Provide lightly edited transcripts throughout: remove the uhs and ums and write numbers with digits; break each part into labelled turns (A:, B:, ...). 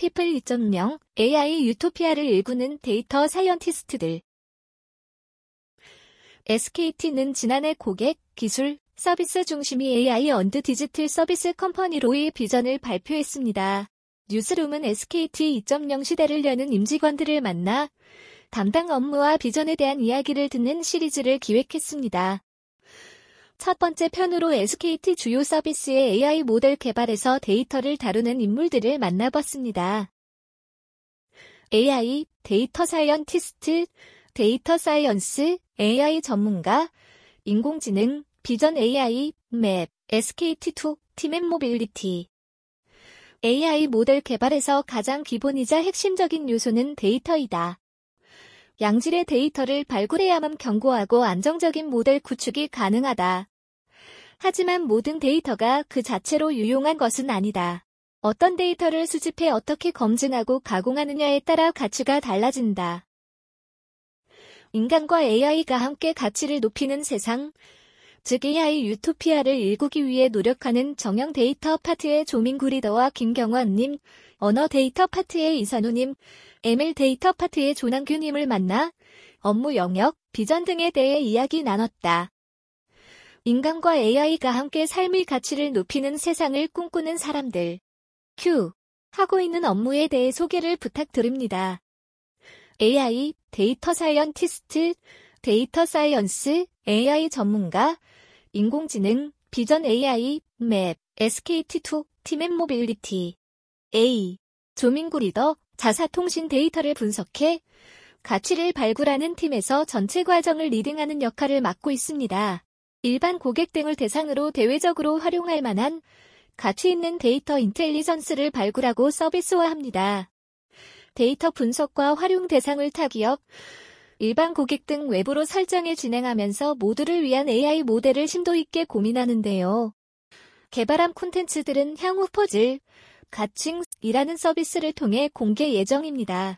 A: 피플 2.0 AI 유토피아를 일구는 데이터 사이언티스트들. SKT는 지난해 고객, 기술, 서비스 중심의 AI 언드 디지털 서비스 컴퍼니로의 비전을 발표했습니다. 뉴스룸은 SKT 2.0 시대를 여는 임직원들을 만나 담당 업무와 비전에 대한 이야기를 듣는 시리즈를 기획했습니다. 첫 번째 편으로 SKT 주요 서비스의 AI 모델 개발에서 데이터를 다루는 인물들을 만나봤습니다. AI, 데이터 사이언티스트, 데이터 사이언스, AI 전문가, 인공지능, 비전 AI, 맵, SKT2, 팀 앤 모빌리티. AI 모델 개발에서 가장 기본이자 핵심적인 요소는 데이터이다. 양질의 데이터를 발굴해야만 견고하고 안정적인 모델 구축이 가능하다. 하지만 모든 데이터가 그 자체로 유용한 것은 아니다. 어떤 데이터를 수집해 어떻게 검증하고 가공하느냐에 따라 가치가 달라진다. 인간과 AI가 함께 가치를 높이는 세상, 즉 AI 유토피아를 일구기 위해 노력하는 정형 데이터 파트의 조민구 리더와 김경환님, 언어 데이터 파트의 이선우님, ML 데이터 파트의 조남규님을 만나 업무 영역, 비전 등에 대해 이야기 나눴다. 인간과 AI가 함께 삶의 가치를 높이는 세상을 꿈꾸는 사람들. 하고 있는 업무에 대해 소개를 부탁드립니다. AI, 데이터 사이언티스트, 데이터 사이언스, AI 전문가, 인공지능, 비전 AI, 맵, SKT2, 팀 앤 모빌리티. A. 조민구 리더, 자사통신 데이터를 분석해 가치를 발굴하는 팀에서 전체 과정을 리딩하는 역할을 맡고 있습니다. 일반 고객 등을 대상으로 대외적으로 활용할 만한 가치 있는 데이터 인텔리전스를 발굴하고 서비스화합니다. 데이터 분석과 활용 대상을 타기업, 일반 고객 등 외부로 설정해 진행하면서 모두를 위한 AI 모델을 심도 있게 고민하는데요. 개발한 콘텐츠들은 향후 퍼즐, 가칭이라는 서비스를 통해 공개 예정입니다.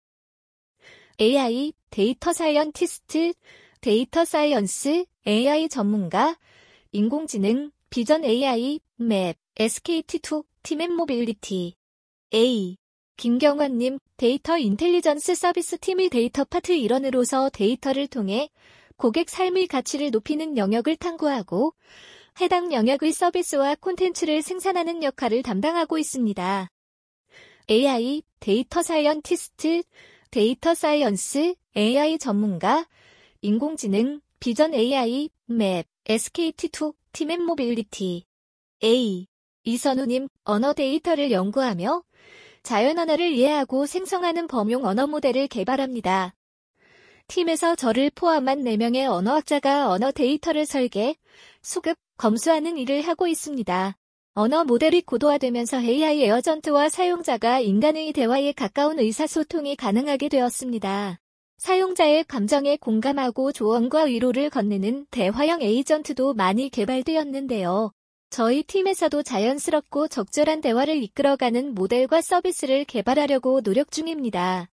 A: AI, 데이터 사이언티스트, 데이터 사이언스, AI 전문가, 인공지능, 비전 AI, 맵, SKT2, 팀 앤 모빌리티. A. 김경환님, 데이터 인텔리전스 서비스 팀의 데이터 파트 일원으로서 데이터를 통해 고객 삶의 가치를 높이는 영역을 탐구하고 해당 영역의 서비스와 콘텐츠를 생산하는 역할을 담당하고 있습니다. AI, 데이터 사이언티스트, 데이터 사이언스, AI 전문가, 인공지능, 비전 AI, 맵, SKT2, 팀 앤 모빌리티. A. 이선우님, 언어 데이터를 연구하며 자연 언어를 이해하고 생성하는 범용 언어 모델을 개발합니다. 팀에서 저를 포함한 4명의 언어학자가 언어 데이터를 설계, 수급, 검수하는 일을 하고 있습니다. 언어 모델이 고도화되면서 AI 에어전트와 사용자가 인간의 대화에 가까운 의사소통이 가능하게 되었습니다. 사용자의 감정에 공감하고 조언과 위로를 건네는 대화형 에이전트도 많이 개발되었는데요. 저희 팀에서도 자연스럽고 적절한 대화를 이끌어가는 모델과 서비스를 개발하려고 노력 중입니다.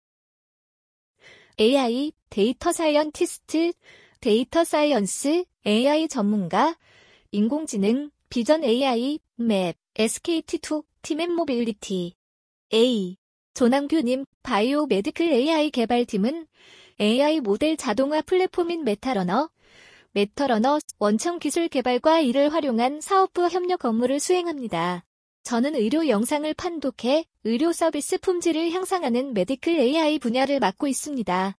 A: AI, 데이터 사이언티스트, 데이터 사이언스, AI 전문가, 인공지능, 비전 AI, 맵, SKT2, 팀 앤 모빌리티. A. 조남규님, 바이오 메디컬 AI 개발팀은 AI 모델 자동화 플랫폼인 메타러너, 원청 기술 개발과 이를 활용한 사업부 협력 업무를 수행합니다. 저는 의료 영상을 판독해 의료 서비스 품질을 향상하는 메디컬 AI 분야를 맡고 있습니다.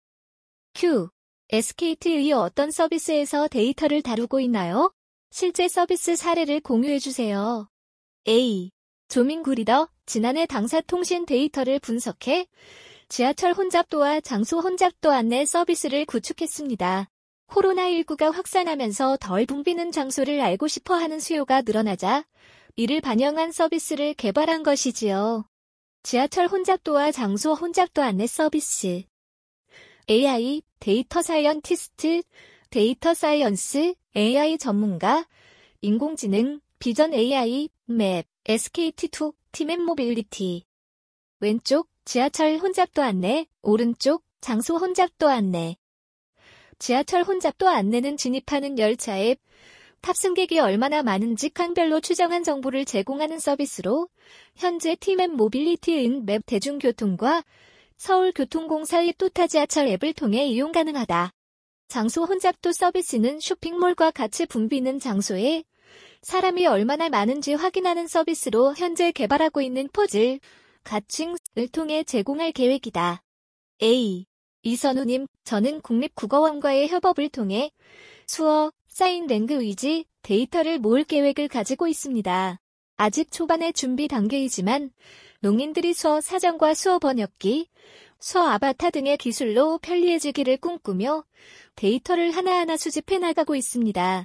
A: SKT의 어떤 서비스에서 데이터를 다루고 있나요? 실제 서비스 사례를 공유해주세요. A. 조민구 리더, 지난해 당사 통신 데이터를 분석해 지하철 혼잡도와 장소 혼잡도 안내 서비스를 구축했습니다. 코로나19가 확산하면서 덜 붐비는 장소를 알고 싶어 하는 수요가 늘어나자 이를 반영한 서비스를 개발한 것이지요. 지하철 혼잡도와 장소 혼잡도 안내 서비스. AI, 데이터 사이언티스트, 데이터 사이언스, AI 전문가, 인공지능, 비전 AI, 맵, SKT2, 팀 앤 모빌리티. 왼쪽, 지하철 혼잡도 안내, 오른쪽, 장소 혼잡도 안내. 지하철 혼잡도 안내는 진입하는 열차 앱, 탑승객이 얼마나 많은지 칸별로 추정한 정보를 제공하는 서비스로 현재 티맵 모빌리티인 맵 대중교통과 서울교통공사의 또타 지하철 앱을 통해 이용 가능하다. 장소 혼잡도 서비스는 쇼핑몰과 같이 붐비는 장소에 사람이 얼마나 많은지 확인하는 서비스로 현재 개발하고 있는 퍼즐, 가칭을 통해 제공할 계획이다. A. 이선우님, 저는 국립국어원과의 협업을 통해 수어, 사인 랭귀지, 데이터를 모을 계획을 가지고 있습니다. 아직 초반의 준비 단계이지만 농인들이 수어 사전과 수어 번역기, 수어 아바타 등의 기술로 편리해지기를 꿈꾸며 데이터를 하나하나 수집해 나가고 있습니다.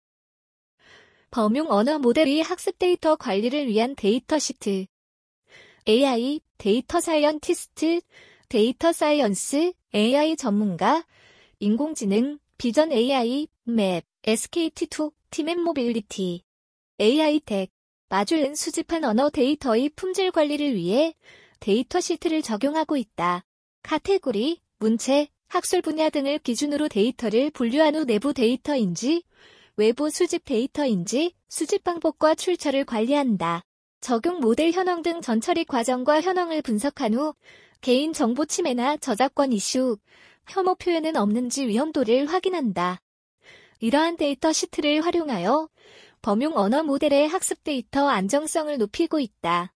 A: 범용 언어 모델의 학습 데이터 관리를 위한 데이터 시트. AI, 데이터 사이언티스트, 데이터 사이언스, AI 전문가, 인공지능, 비전 AI, 맵, SKT2, 티맵 모빌리티, AI 텍, 마주은 수집한 언어 데이터의 품질 관리를 위해 데이터 시트를 적용하고 있다. 카테고리, 문체, 학술 분야 등을 기준으로 데이터를 분류한 후 내부 데이터인지, 외부 수집 데이터인지, 수집 방법과 출처를 관리한다. 적용 모델 현황 등 전처리 과정과 현황을 분석한 후 개인 정보 침해나 저작권 이슈, 혐오 표현은 없는지 위험도를 확인한다. 이러한 데이터 시트를 활용하여 범용 언어 모델의 학습 데이터 안정성을 높이고 있다.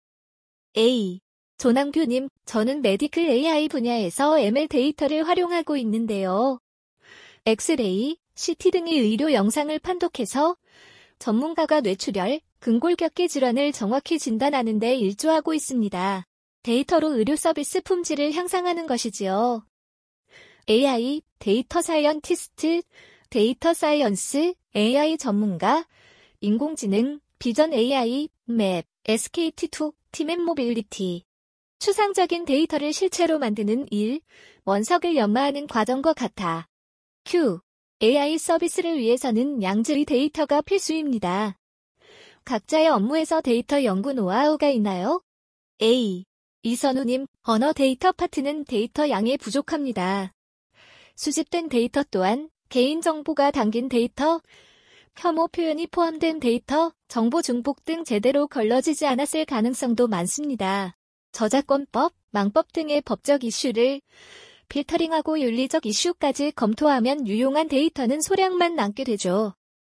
A: A. 조남규님, 저는 메디컬 AI 분야에서 ML 데이터를 활용하고 있는데요. 엑스레이, CT 등의 의료 영상을 판독해서 전문가가 뇌출혈, 근골격계 질환을 정확히 진단하는 데 일조하고 있습니다. 데이터로 의료 서비스 품질을 향상하는 것이지요. AI, 데이터 사이언티스트, 데이터 사이언스, AI 전문가, 인공지능, 비전 AI, 맵, SKT2, 티맵 모빌리티. 추상적인 데이터를 실체로 만드는 일, 원석을 연마하는 과정과 같아. Q. AI 서비스를 위해서는 양질의 데이터가 필수입니다. 각자의 업무에서 데이터 연구 노하우가 있나요? A. 이선우님, 언어 데이터 파트는 데이터 양이 부족합니다. 수집된 데이터 또한 개인정보가 담긴 데이터, 혐오 표현이 포함된 데이터, 정보 중복 등 제대로 걸러지지 않았을 가능성도 많습니다. 저작권법, 망법 등의 법적 이슈를 필터링하고 윤리적 이슈까지 검토하면 유용한 데이터는 소량만 남게 되죠.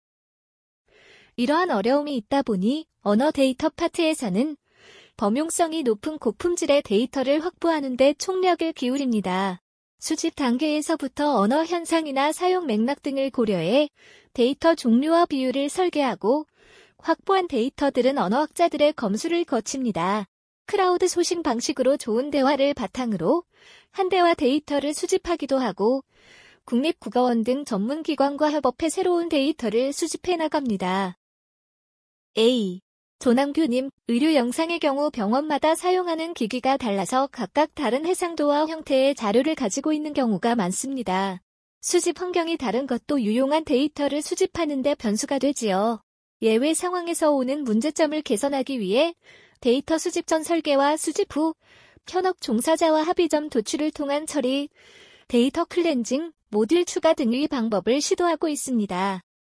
A: 이러한 어려움이 있다 보니 언어 데이터 파트에서는 범용성이 높은 고품질의 데이터를 확보하는 데 총력을 기울입니다. 수집 단계에서부터 언어 현상이나 사용 맥락 등을 고려해 데이터 종류와 비율을 설계하고 확보한 데이터들은 언어학자들의 검수를 거칩니다. 크라우드 소싱 방식으로 좋은 대화를 바탕으로 한 대화 데이터를 수집하기도 하고 국립국어원 등 전문기관과 협업해 새로운 데이터를 수집해 나갑니다. A. 조남규님, 의료 영상의 경우 병원마다 사용하는 기기가 달라서 각각 다른 해상도와 형태의 자료를 가지고 있는 경우가 많습니다. 수집 환경이 다른 것도 유용한 데이터를 수집하는 데 변수가 되지요. 예외 상황에서 오는 문제점을 개선하기 위해 데이터 수집 전 설계와 수집 후 현업 종사자와 합의점 도출을 통한 처리, 데이터 클렌징, 모듈 추가 등의 방법을 시도하고 있습니다.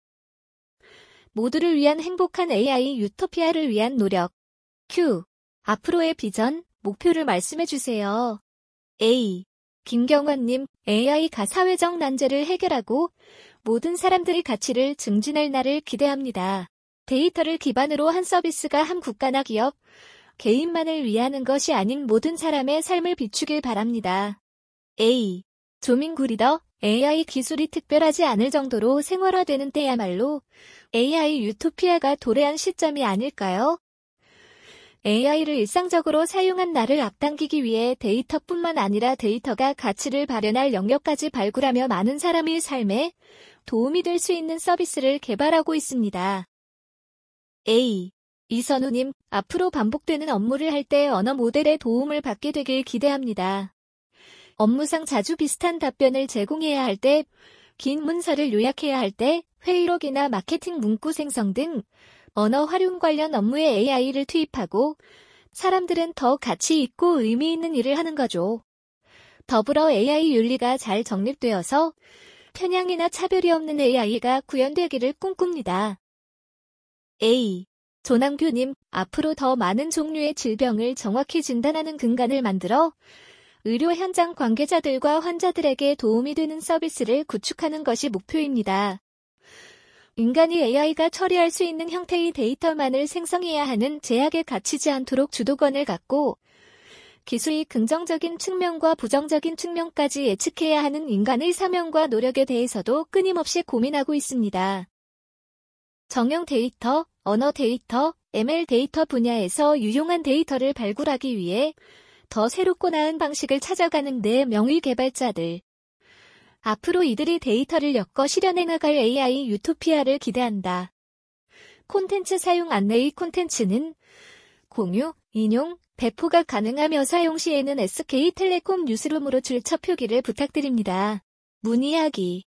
A: 모두를 위한 행복한 AI 유토피아를 위한 노력. Q. 앞으로의 비전, 목표를 말씀해 주세요. A. 김경환님, AI가 사회적 난제를 해결하고 모든 사람들의 가치를 증진할 날을 기대합니다. 데이터를 기반으로 한 서비스가 한 국가나 기업, 개인만을 위하는 것이 아닌 모든 사람의 삶을 비추길 바랍니다. A. 조민구 리더, AI 기술이 특별하지 않을 정도로 생활화되는 때야말로 AI 유토피아가 도래한 시점이 아닐까요? AI를 일상적으로 사용한 날을 앞당기기 위해 데이터뿐만 아니라 데이터가 가치를 발현할 영역까지 발굴하며 많은 사람의 삶에 도움이 될 수 있는 서비스를 개발하고 있습니다. A. 이선우님, 앞으로 반복되는 업무를 할 때 언어 모델의 도움을 받게 되길 기대합니다. 업무상 자주 비슷한 답변을 제공해야 할 때, 긴 문서를 요약해야 할 때, 회의록이나 마케팅 문구 생성 등 언어 활용 관련 업무에 AI를 투입하고 사람들은 더 가치 있고 의미 있는 일을 하는 거죠. 더불어 AI 윤리가 잘 정립되어서 편향이나 차별이 없는 AI가 구현되기를 꿈꿉니다. A. 조남규님, 앞으로 더 많은 종류의 질병을 정확히 진단하는 근간을 만들어 의료 현장 관계자들과 환자들에게 도움이 되는 서비스를 구축하는 것이 목표입니다. 인간이 AI가 처리할 수 있는 형태의 데이터만을 생성해야 하는 제약에 갇히지 않도록 주도권을 갖고 기술의 긍정적인 측면과 부정적인 측면까지 예측해야 하는 인간의 사명과 노력에 대해서도 끊임없이 고민하고 있습니다. 정형 데이터, 언어 데이터, ML 데이터 분야에서 유용한 데이터를 발굴하기 위해 더 새롭고 나은 방식을 찾아가는 데 명의 개발자들. 앞으로 이들이 데이터를 엮어 실현해 나갈 AI 유토피아를 기대한다. 콘텐츠 사용 안내의 콘텐츠는 공유, 인용, 배포가 가능하며 사용 시에는 SK텔레콤 뉴스룸으로 출처 표기를 부탁드립니다. 문의하기